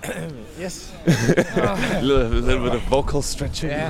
Yes. A little bit of vocal stretching. Yeah.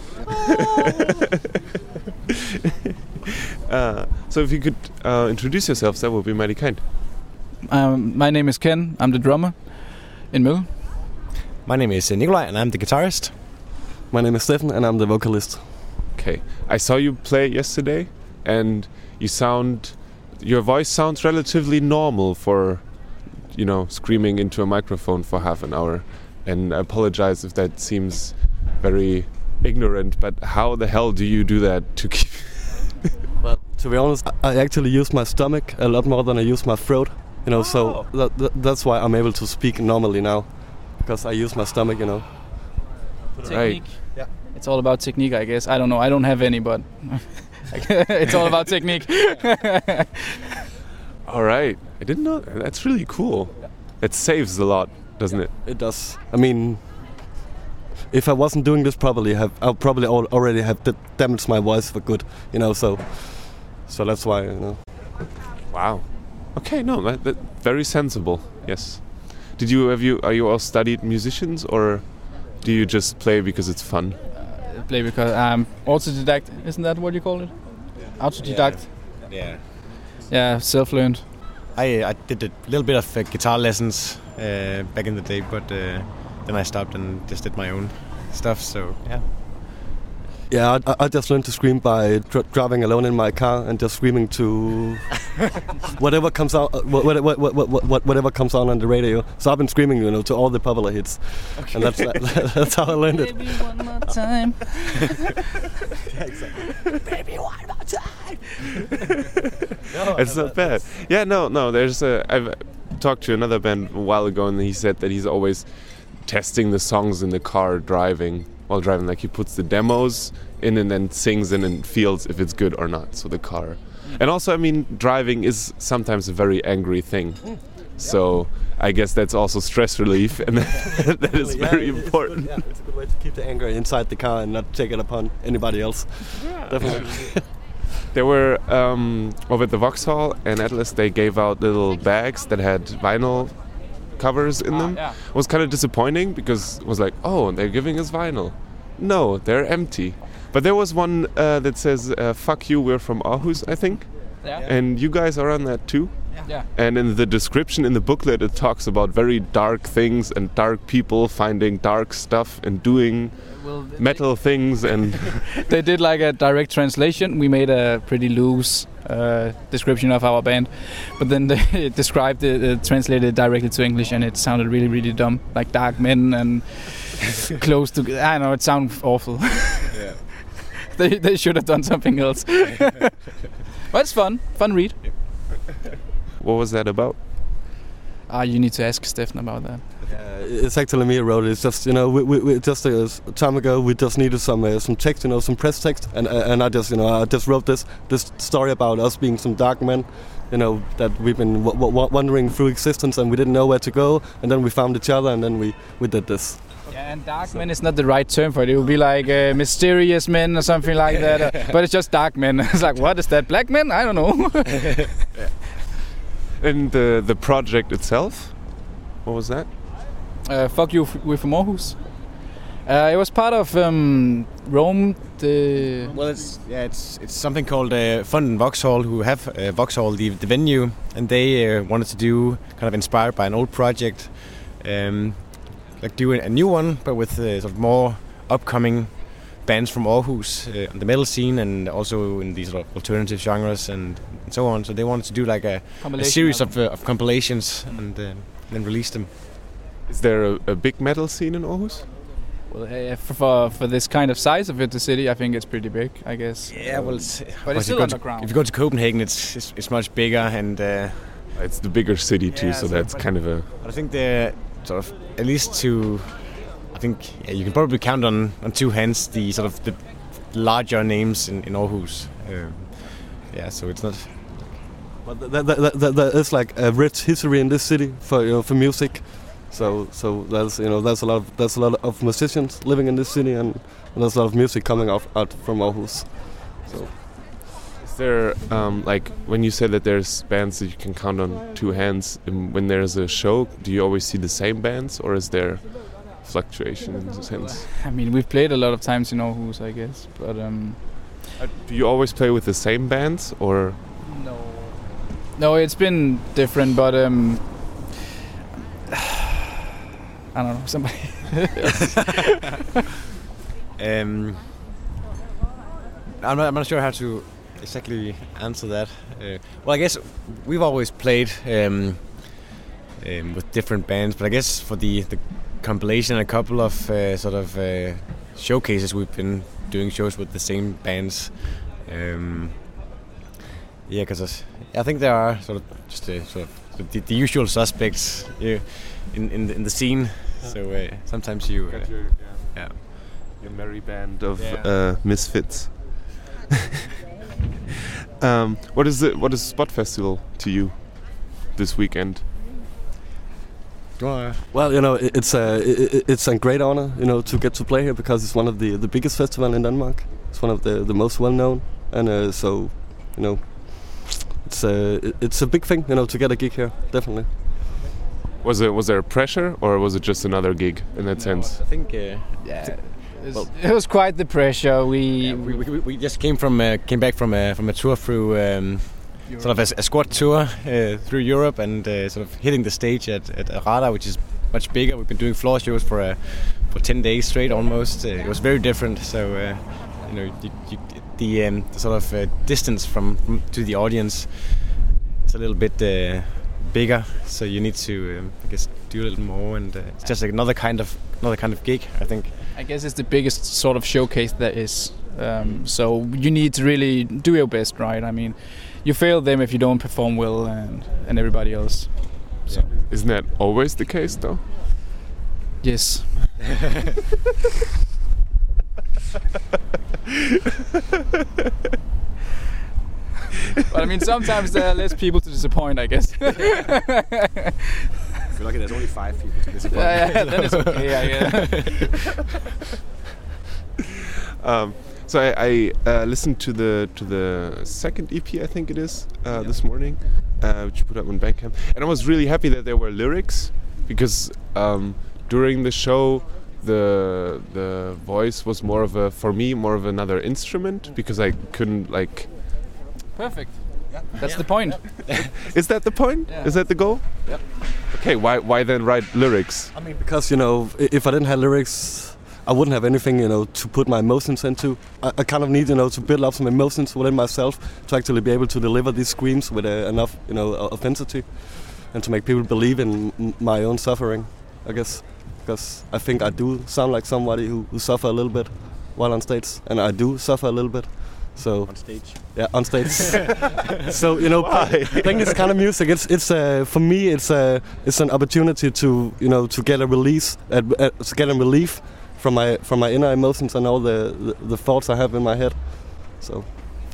So if you could introduce yourselves, that would be mighty kind. My name is Ken. I'm the drummer in Møl. My name is Nikolaj, and I'm the guitarist. My name is Stefan, and I'm the vocalist. Okay. I saw you play yesterday, and your voice sounds relatively normal for, screaming into a microphone for half an hour. And I apologize if that seems very ignorant, but how the hell do you do that to keep... Well, to be honest, I actually use my stomach a lot more than I use my throat. So that's why I'm able to speak normally now, because I use my stomach. Technique. Right. Yeah. It's all about technique, I guess. I don't know. I don't have any, but it's all about technique. All right. I didn't know. That's really cool. It saves a lot, doesn't it? It does. I mean, if I wasn't doing this properly, I'll probably already have damaged my voice for good. So that's why. Wow. Okay, no, that very sensible. Yes. Are you all studied musicians, or do you just play because it's fun? Play because I'm autodidact. Isn't that what you call it? Yeah. Autodidact. Yeah. Yeah, self-learned. I did a little bit of guitar lessons back in the day, but then I stopped and just did my own stuff. So yeah. Yeah, I just learned to scream by driving alone in my car and just screaming to whatever comes out, whatever comes on the radio. So I've been screaming, to all the popular hits, okay. And that's how I learned it. Baby, one more time. Yeah, exactly. Baby, one more time. It's not bad. Yeah, no. I've talked to another band a while ago, and he said that he's always testing the songs in the car while driving. Like, he puts the demos in and then sings in and feels if it's good or not. So the car. And also, I mean, driving is sometimes a very angry thing. So I guess that's also stress relief, and that is very important. It's a good way to keep the anger inside the car and not take it upon anybody else. Yeah. Definitely. There were, over at the Vauxhall and Atlas, they gave out little bags that had vinyl covers in them. Yeah. It was kind of disappointing, because it was like, oh, they're giving us vinyl. No, they're empty. But there was one that says, fuck you, we're from Aarhus, I think. Yeah. And you guys are on that too? Yeah. And in the description in the booklet, it talks about very dark things and dark people finding dark stuff and doing metal things. And they did like a direct translation. We made a pretty loose description of our band, but then they described it, translated it directly to English, and it sounded really, really dumb, like dark men and close to. I don't know, it sounds awful. Yeah. They should have done something else. But it's fun read. What was that about? You need to ask Stefan about that. It's actually me who wrote it. It's just, we just a time ago we just needed some text, some press text, and I just wrote this story about us being some dark men, that we've been wandering through existence and we didn't know where to go, and then we found each other, and then we did this. Yeah, and dark men is not the right term for it. It would be like mysterious men or something like that. But it's just dark men. It's like, what is that? Black men? I don't know. And the project itself, what was that? Fuck you, we're from Aarhus. It was part of Rome. Well, it's something called Fund and Vauxhall, who have Vauxhall, the venue, and they wanted to do, kind of inspired by an old project, like do a new one, but with sort of more upcoming bands from Aarhus on the metal scene, and also in these sort of alternative genres and so on. So they wanted to do like a series of compilations and then release them. Is there a big metal scene in Aarhus? Well, for this kind of size of it, the city, I think it's pretty big, I guess. Yeah, well, but it's still underground. If you go to Copenhagen, it's much bigger, and it's the bigger city too, so that's kind of a. I think they're sort of, at least to, I think you can probably count on two hands the sort of the larger names in Aarhus. So it's not. But there is like a rich history in this city for music. So there's a lot of musicians living in this city, and there's a lot of music coming out from Aarhus. So Is there like when you said that there's bands that you can count on two hands? When there's a show, do you always see the same bands, or is there fluctuation in the sense? I mean, we've played a lot of times, you know, who's, I guess, but do you always play with the same bands, or? No, it's been different, but I don't know, somebody. I'm not sure how to exactly answer that. Well, I guess we've always played with different bands, but I guess for the compilation, a couple of sort of showcases, we've been doing shows with the same bands. Yeah, because I think there are sort of just sort of the usual suspects in the scene. So sometimes you your merry band of misfits. What is Spot Festival to you this weekend? Well, you know, it's a great honor, you know, to get to play here, because it's one of the biggest festivals in Denmark. It's one of the most well known, and so, you know, it's a big thing, you know, to get a gig here, definitely. Was there a pressure, or was it just another gig in that sense? I think it was quite the pressure. We just came back from a tour through sort of a squad tour through Europe, and sort of hitting the stage at Rada, which is much bigger. We've been doing floor shows for 10 days straight almost. It was very different. So you know, the sort of distance from to the audience is a little bit bigger. So you need to I guess do a little more, and it's just like another kind of gig, I think. I guess it's the biggest sort of showcase there is. So you need to really do your best, right? I mean, you fail them if you don't perform well, and everybody else. So. Isn't that always the case, though? Yes. But I mean, sometimes there are less people to disappoint, I guess. I feel like there's only 5 people to disappoint. Yeah, then it's okay, I guess. So I listened to the second EP, I think it is, this morning, which you put up on Bandcamp, and I was really happy that there were lyrics, because during the show the voice was for me more of another instrument, because I couldn't like. Perfect. Yeah. That's the point. Is that the point? Yeah. Is that the goal? Yep. Okay, why then write lyrics? I mean, because, you know, if I didn't have lyrics, I wouldn't have anything, you know, to put my emotions into. I kind of need, you know, to build up some emotions within myself to actually be able to deliver these screams with enough, you know, authenticity, and to make people believe in my own suffering, I guess. Because I think I do sound like somebody who suffer a little bit while on stage, and I do suffer a little bit. So on stage. Yeah, on stage. So, you know, I think this kind of music, it's for me, it's an opportunity to, you know, to get a release, to get a relief from my inner emotions and all the thoughts I have in my head. So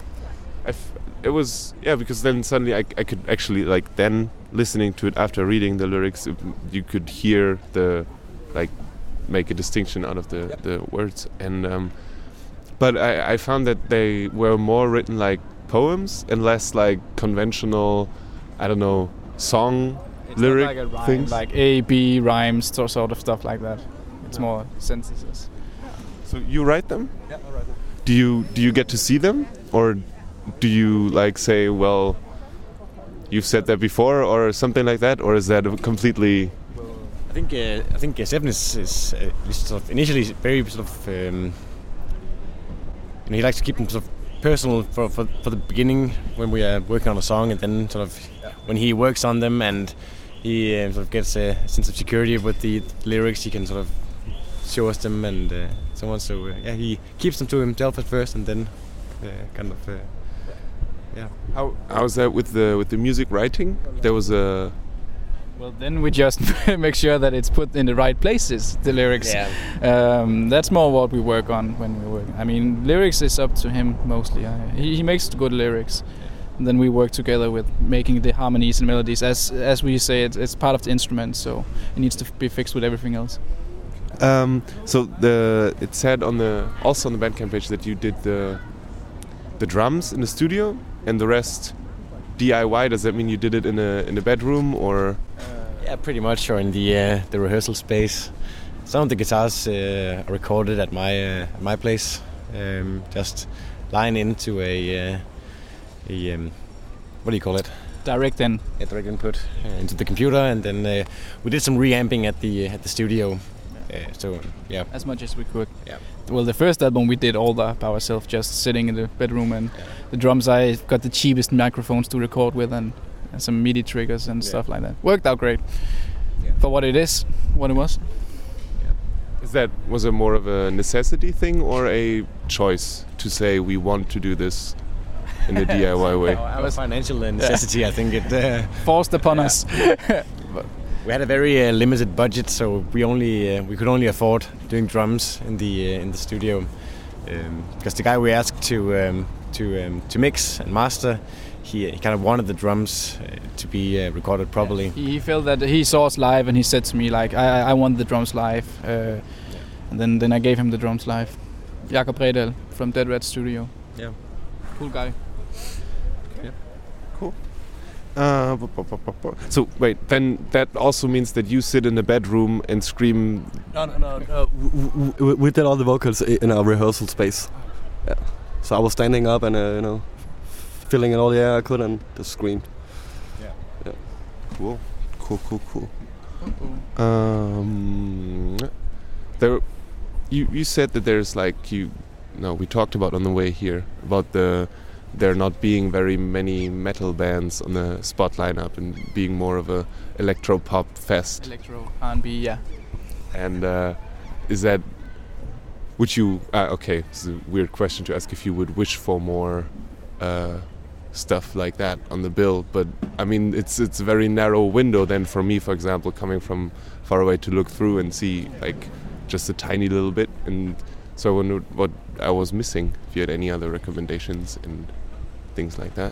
it was, yeah, because then suddenly I could actually, like, then listening to it after reading the lyrics, you could hear like make a distinction out of the words, and but I found that they were more written like poems and less like conventional, I don't know, song lyric like a rhyme, things. Like A, B rhymes, sort of stuff like that. It's more sentences. So you write them? Yeah, I write them. Do you get to see them, or do you like say, well, you've said that before, or something like that, or is that completely? I think Seven is sort of initially very sort of. And he likes to keep them sort of personal for the beginning when we are working on a song, and then sort of when he works on them and he sort of gets a sense of security with the lyrics, he can sort of show us them and so on. So he keeps them to himself at first, and then kind of How's that with the music writing? There was a. Well, then we just make sure that it's put in the right places, the lyrics. Yeah. That's more what we work on when we're working. I mean, lyrics is up to him mostly. He makes good lyrics. And then we work together with making the harmonies and melodies. As we say, it's part of the instrument, so it needs to be fixed with everything else. So it said also on the Bandcamp page that you did the drums in the studio. and the rest DIY? Does that mean you did it in a bedroom or? Yeah, pretty much, or in the rehearsal space. Some of the guitars are recorded at my place, just line into a what do you call it? Direct in. A direct input into the computer, and then we did some reamping at the studio. So yeah, As much as we could. Yeah. Well, the first album we did all that by ourselves, just sitting in the bedroom, and the drums I got the cheapest microphones to record with, and some MIDI triggers and stuff like that. Worked out great for what it is, what it was. Was it more of a necessity thing or a choice to say we want to do this in a DIY way? Our financial necessity, I think it Forced upon us. We had a very limited budget, so we could only afford doing drums in the studio, because the guy we asked to mix and master, he kind of wanted the drums to be recorded properly. Yeah. He felt that he saw us live, and he said to me like, I want the drums live, and then I gave him the drums live. Jakob Redal from Dead Red Studio. Yeah, cool guy. Yeah, cool. So wait, then that also means that you sit in the bedroom and scream. No. We did all the vocals in our rehearsal space. Yeah. So I was standing up and filling in all the air I could and just screamed. Yeah. Cool. There, you said that there's like we talked about on the way here about there not being very many metal bands on the spot lineup and being more of a electro pop fest. Electro R&B, yeah. And is that? Would you? Okay, it's a weird question to ask if you would wish for more stuff like that on the bill, but I mean it's a very narrow window then for me, for example, coming from far away to look through and see like just a tiny little bit, and so I wondered what I was missing, if you had any other recommendations and things like that.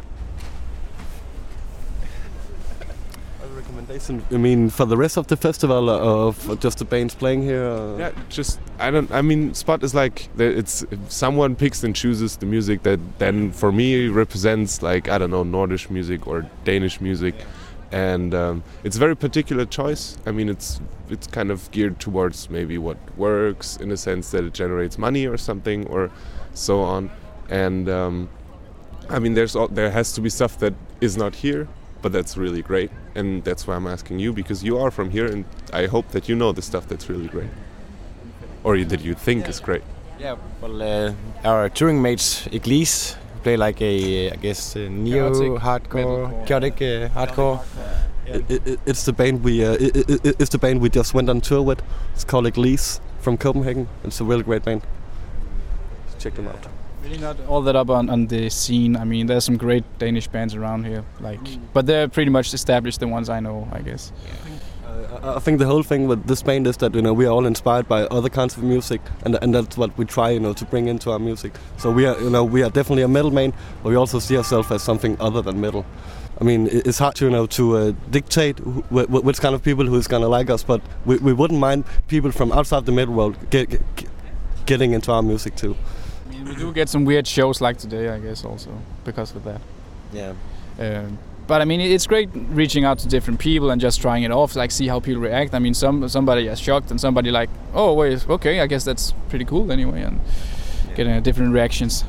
Other recommendation? I mean for the rest of the festival, or for just the bands playing here? Yeah, just I mean Spot is like it's someone picks and chooses the music that then for me represents like I don't know, Nordish music or Danish music. And it's a very particular choice. I mean, it's kind of geared towards maybe what works in a sense that it generates money or something or so on. And I mean, there has to be stuff that is not here, but that's really great. And that's why I'm asking you, because you are from here, and I hope that you know the stuff that's really great, or that you think is great. Yeah. Well, our touring mates Église play like a neo-hardcore, chaotic hardcore. It's the band it's the band we just went on tour with. It's called Église from Copenhagen. It's a really great band. Check them out. Really not all that up on the scene. I mean, there's some great Danish bands around here, but they're pretty much established, the ones I know, I guess. I think the whole thing with this band is that we are all inspired by other kinds of music, and that's what we try to bring into our music. So we are definitely a metal band, but we also see ourselves as something other than metal. I mean, it's hard to dictate which kind of people who's gonna like us, but we wouldn't mind people from outside the metal world getting into our music too. I mean, we do get some weird shows like today, I guess, also because of that. Yeah. But I mean, it's great reaching out to different people and just trying it off, like see how people react. I mean, somebody is shocked and somebody like, oh wait, okay, I guess that's pretty cool anyway, and getting different reactions.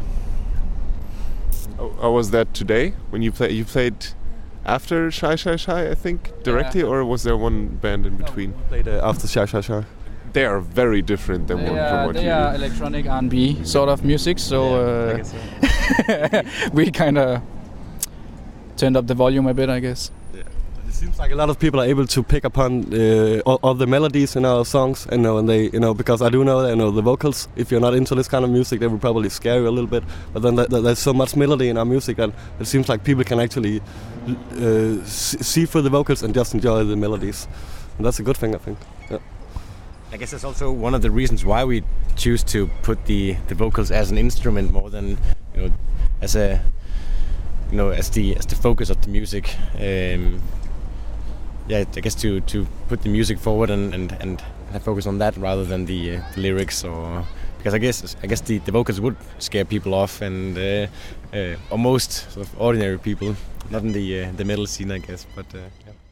How was that today when you played? You played after Shy Shy Shy, I think, directly, or was there one band in between? We played after Shy Shy Shy. They are very different than from what you do. They are electronic R&B sort of music, so I guess so. we kind of turned up the volume a bit, I guess. Yeah. It seems like a lot of people are able to pick upon all the melodies in our songs, and they, because I do know that the vocals. If you're not into this kind of music, they will probably scare you a little bit. But then there's so much melody in our music that it seems like people can actually see through the vocals and just enjoy the melodies, and that's a good thing, I think. Yeah. I guess that's also one of the reasons why we choose to put the vocals as an instrument more than as a as the focus of the music. I guess to put the music forward and have focus on that rather than the lyrics or because I guess the vocals would scare people off, and or most sort of ordinary people, not in the metal scene, I guess. But yeah.